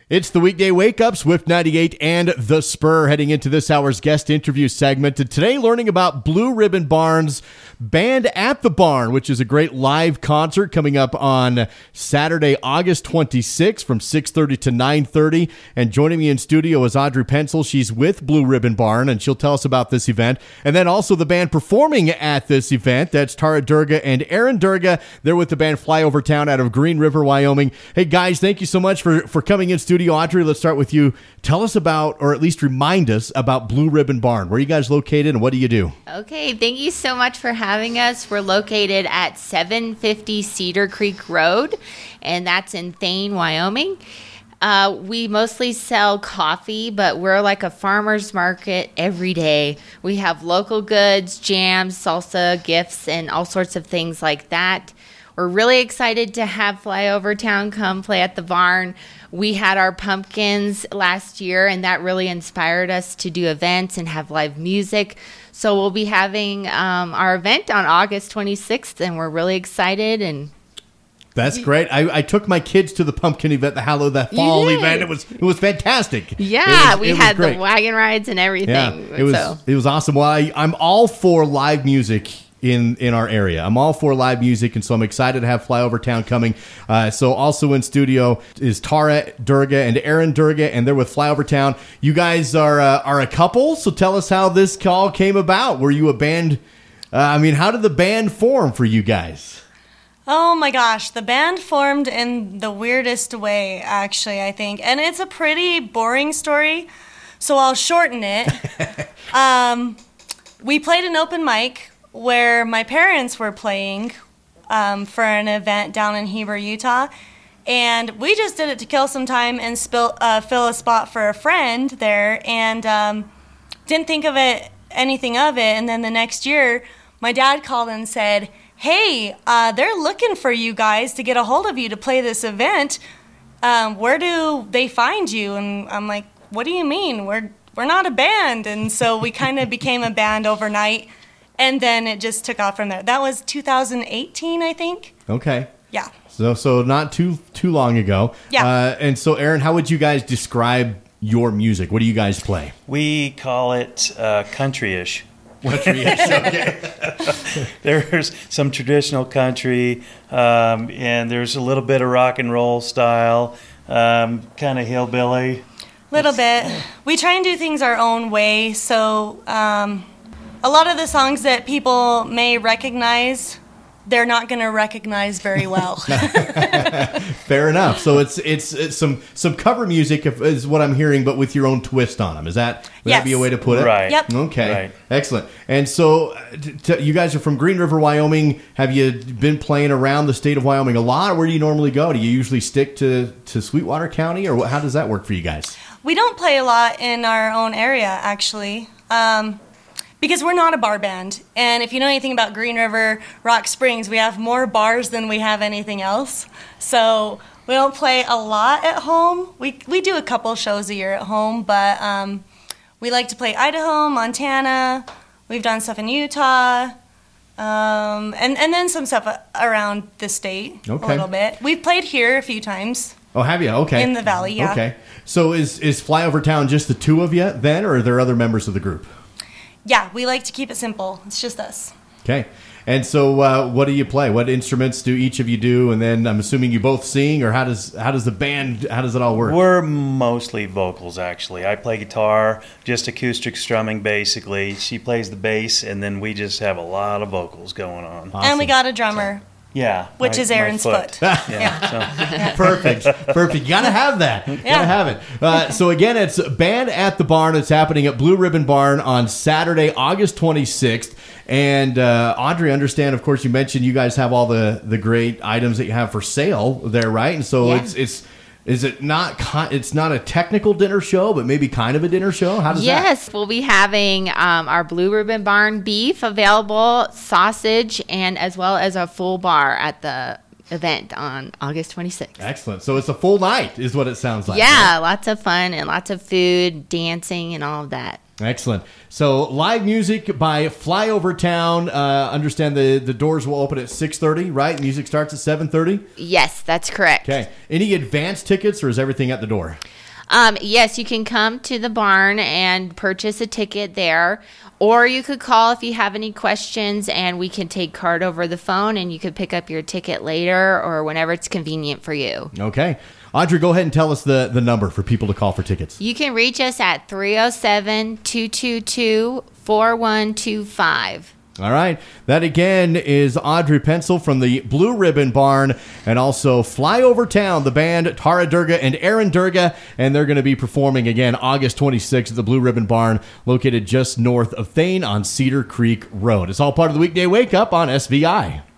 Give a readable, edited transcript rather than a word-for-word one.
It's the weekday wake-up, Swift 98 and The Spur heading into this hour's guest interview segment. And today, learning about Blue Ribbon Barn's Band at the Barn, which is a great live concert coming up on Saturday, August 26th from 6:30 to 9:30. And joining me in studio is Audrey Pencil. She's with Blue Ribbon Barn, and she'll tell us about this event. And then also the band performing at this event. That's Tara Durga and Aaron Durga. They're with the band Flyover Town out of Green River, Wyoming. Hey, guys, thank you so much for coming in studio. Audrey, let's start with you. Tell us about, or at least remind us about Blue Ribbon Barn. Where are you guys located and what do you do? Okay, thank you so much for having us. We're located at 750 Cedar Creek Road, and that's in Thane, Wyoming. We mostly sell coffee, but we're like a farmer's market every day. We have local goods, jams, salsa, gifts, and all sorts of things like that. We're really excited to have Flyover Town come play at the barn. We had our pumpkins last year, and that really inspired us to do events and have live music. So we'll be having our event on August 26th, and we're really excited. And that's great. I took my kids to the pumpkin event, the fall event. It was fantastic. Yeah, we had the wagon rides and everything. Yeah, it was awesome. Well, I'm all for live music in our area. I'm all for live music, and so I'm excited to have Flyover Town coming. So also in studio is Tara Durga and Aaron Durga, and they're with Flyover Town. You guys are a couple, so tell us how this call came about. Were you a band? How did the band form for you guys? Oh my gosh, the band formed in the weirdest way, actually, I think. And it's a pretty boring story, so I'll shorten it. We played an open mic where my parents were playing for an event down in Heber, Utah. And we just did it to kill some time and fill a spot for a friend there, and didn't think of anything of it. And then the next year, my dad called and said, hey, they're looking for you guys to get a hold of you to play this event. Where do they find you? And I'm like, what do you mean? We're not a band. And so we kind of became a band overnight. And then it just took off from there. That was 2018, I think. Okay. Yeah. So not too long ago. Yeah. And so, Aaron, how would you guys describe your music? What do you guys play? We call it country-ish. Country-ish, okay. There's some traditional country, and there's a little bit of rock and roll style, kind of hillbilly. Little bit. We try and do things our own way, so a lot of the songs that people may recognize, they're not going to recognize very well. Fair enough. So it's some cover music is what I'm hearing, but with your own twist on them. Would that be a way to put it? Right. Yep. Okay. Right. Excellent. And so you guys are from Green River, Wyoming. Have you been playing around the state of Wyoming a lot, or where do you normally go? Do you usually stick to Sweetwater County, or how does that work for you guys? We don't play a lot in our own area, actually. Because we're not a bar band. And if you know anything about Green River, Rock Springs, we have more bars than we have anything else. So we don't play a lot at home. We do a couple shows a year at home, but we like to play Idaho, Montana. We've done stuff in Utah. And then some stuff around the state a little bit. We've played here a few times. Oh, have you? Okay. In the valley, yeah. Okay. So is Flyover Town just the two of you then, or are there other members of the group? Yeah, we like to keep it simple. It's just us. Okay. And so what do you play? What instruments do each of you do? And then I'm assuming you both sing, or how does it all work? We're mostly vocals, actually. I play guitar, just acoustic strumming, basically. She plays the bass, and then we just have a lot of vocals going on. Awesome. And we got a drummer. Yeah. Which is Aaron's foot. Yeah. Perfect. You got to have that. Got to have it. So again, it's Band at the Barn. It's happening at Blue Ribbon Barn on Saturday, August 26th. And Audrey, understand, of course, you mentioned you guys have all the great items that you have for sale there, right? And so it's not a technical dinner show, but maybe kind of a dinner show? How does that? Yes, we'll be having our Blue Ribbon Barn beef available, sausage, and as well as a full bar at the event on August 26th. Excellent. So it's a full night is what it sounds like. Yeah, right? Lots of fun and lots of food, dancing, and all of that. Excellent. So live music by Flyover Town. Understand the doors will open at 6:30, right? Music starts at 7:30? Yes, that's correct. Okay. Any advance tickets, or is everything at the door? Yes, you can come to the barn and purchase a ticket there, or you could call if you have any questions, and we can take card over the phone, and you could pick up your ticket later or whenever it's convenient for you. Okay. Audrey, go ahead and tell us the number for people to call for tickets. You can reach us at 307-222-4125. All right. That again is Audrey Pencil from the Blue Ribbon Barn, and also Fly Over Town, the band Tara Durga and Aaron Durga, and they're going to be performing again August 26th at the Blue Ribbon Barn, located just north of Thane on Cedar Creek Road. It's all part of the Weekday Wake Up on SVI.